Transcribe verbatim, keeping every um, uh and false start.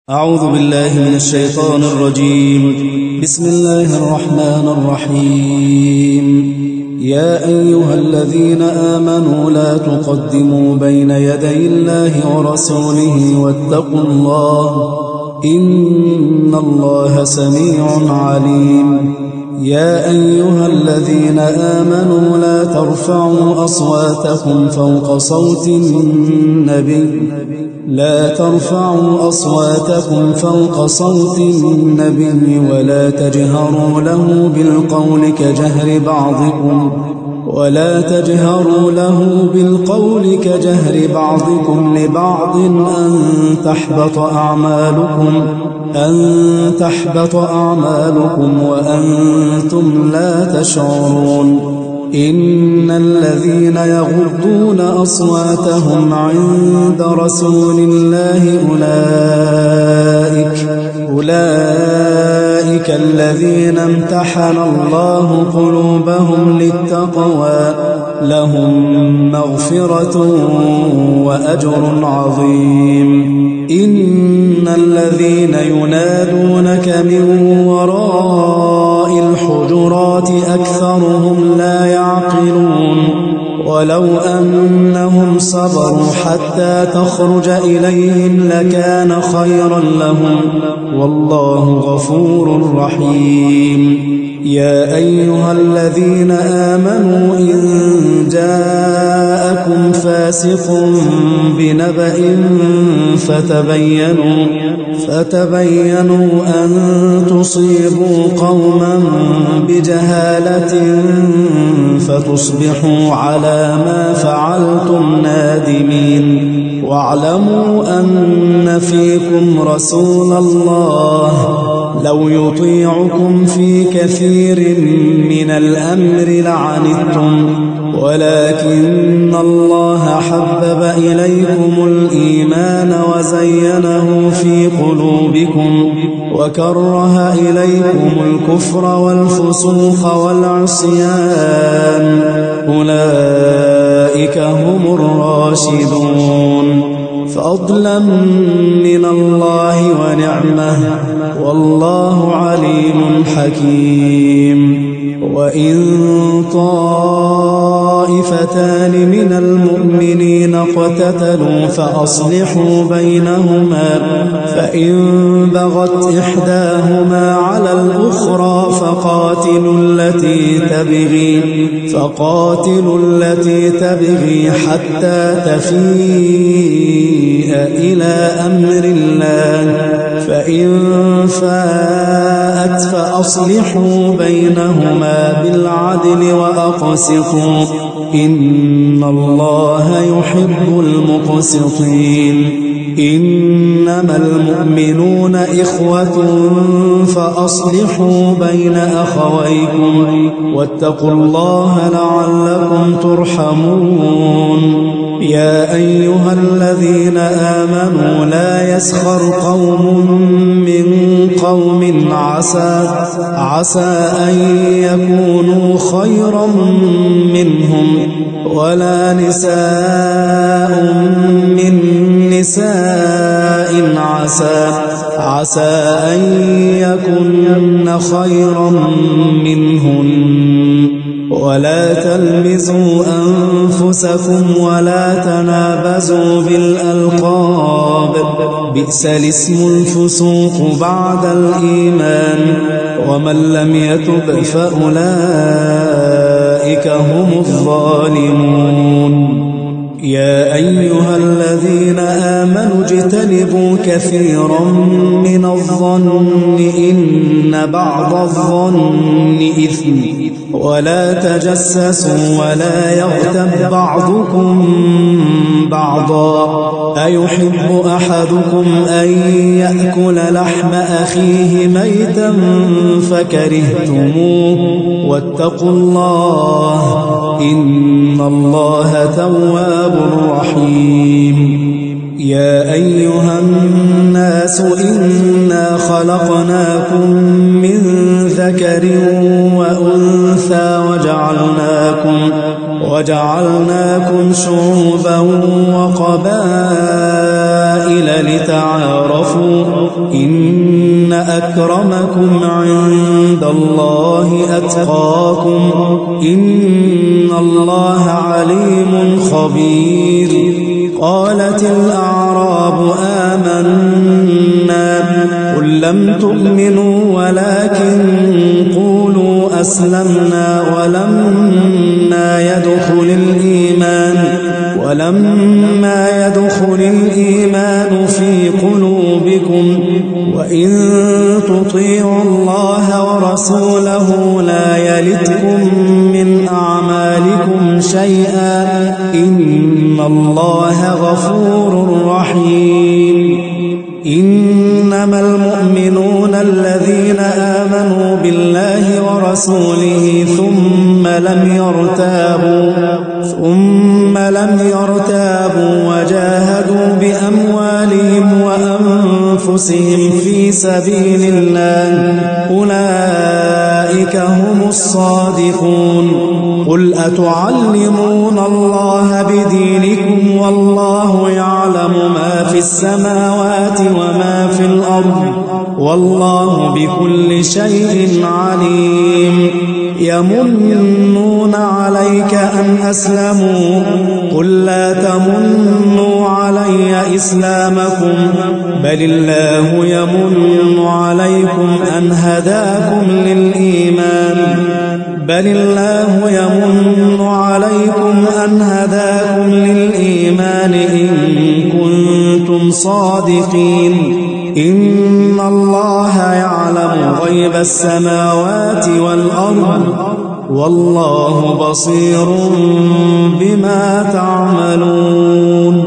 أعوذ بالله من الشيطان الرجيم. بسم الله الرحمن الرحيم. يا أيها الذين آمنوا لا تقدموا بين يدي الله ورسوله واتقوا الله إن الله سميع عليم. يا أيها الذين آمنوا لا ترفعوا أصواتكم فوق صوت النبي لا ترفعوا أصواتكم فوق صوت النبي ولا تجهروا له بالقول كجهر بعضكم ولا تجهروا له بالقول كجهر بعضكم لبعض أن تحبط أعمالكم أن تحبط أعمالكم وأنتم لا تشعرون. إن الذين يغضون أصواتهم عند رسول الله أولئك أولئك الذين امتحن الله قلوبهم للتقوى لهم مغفرة وأجر عظيم. إن الذين ينادونك من وراء الحجرات أكثرهم لا يعقلون ولو أنهم صبروا حتى تخرج إليهم لكان خيرا لهم والله غفور رحيم. يا أيها الذين آمنوا إن جاءكم فاسق بنبأ فتبينوا فتبينوا أن تصيبوا قوما بجهالة فتصبحوا على ما فعلتم نادمين. واعلموا أن فيكم رسول الله لو يطيعكم في كثير من الأمر لعنتم ولكن الله حبب إليكم الإيمان وزينه في قلوبكم وكره إليكم الكفر والفسوق والعصيان أولئك هم الراشدون فضلا من الله ونعمه والله عليم حكيم. وإن طائفتان من المؤمنين اقتتلوا فأصلحوا بينهما فإن بغت إحداهما على الأخرى فقاتلوا التي تبغي فقاتلوا التي تبغي حتى تفيء إلى أمر الله فإن فاءت فأصلحوا بينهما بالعدل وأقسطوا إن الله يحب المقسطين. إنما المؤمنون إخوة فأصلحوا بين أخويكم واتقوا الله لعلكم ترحمون. يا أيها الذين آمنوا لا يسخر قوم من قوم عسى عسى أن يكونوا خيرا منهم ولا نساء من نساء عسى عسى أن يكن خيرا منهن ولا تلمزوا أنفسكم ولا تنابزوا بالألقاب بئس الاسم الفسوق بعد الإيمان ومن لم يتب فأولئك هم الظالمون. يا أيها الذين آمنوا اجتنبوا كثيرا من الظن إن بعض الظن إثم ولا تجسسوا ولا يغتب بعضكم بعضا أيحب أحدكم أن يأكل لحم أخيه ميتا فكرهتموه واتقوا الله إن الله تواب رحيم. يا أيها الناس إنا خلقناكم من ذكر وأنثى وجعلناكم وجعلناكم شعوبا وقبائل لتعارفوا إن أكرمكم عند الله أتقاكم إن الله عليم خبير. قالت الأعراب آمنا قل لم تؤمنوا ولكن قولوا أسلمنا ولما يدخل الإيمان ولما يدخل الإيمان في قلوبكم وإن تطيعوا الله ورسوله لا يلتكم من أعمالكم شيئا إن الله غفور رحيم. إنما المؤمنون الذين آمنوا بالله ورسوله ثم لم يرتابوا ثم لم يرتابوا وجاهدوا بأموالهم وأنفسهم في سبيل الله أولئك هم الصادقون. قل أتعلمون الله بدينكم والله يعلم ما في السماوات وما في الأرض والله بكل شيء عليم. يمنون عليك أن أسلموا قل لا تمنوا علي إسلامكم بل الله يمن عليكم أن هداكم للإيمان بل الله يمن عليكم أن هداكم للإيمان إن كنتم صادقين. إن الله يعلم غيب السماوات والأرض والله بصير بما تعملون.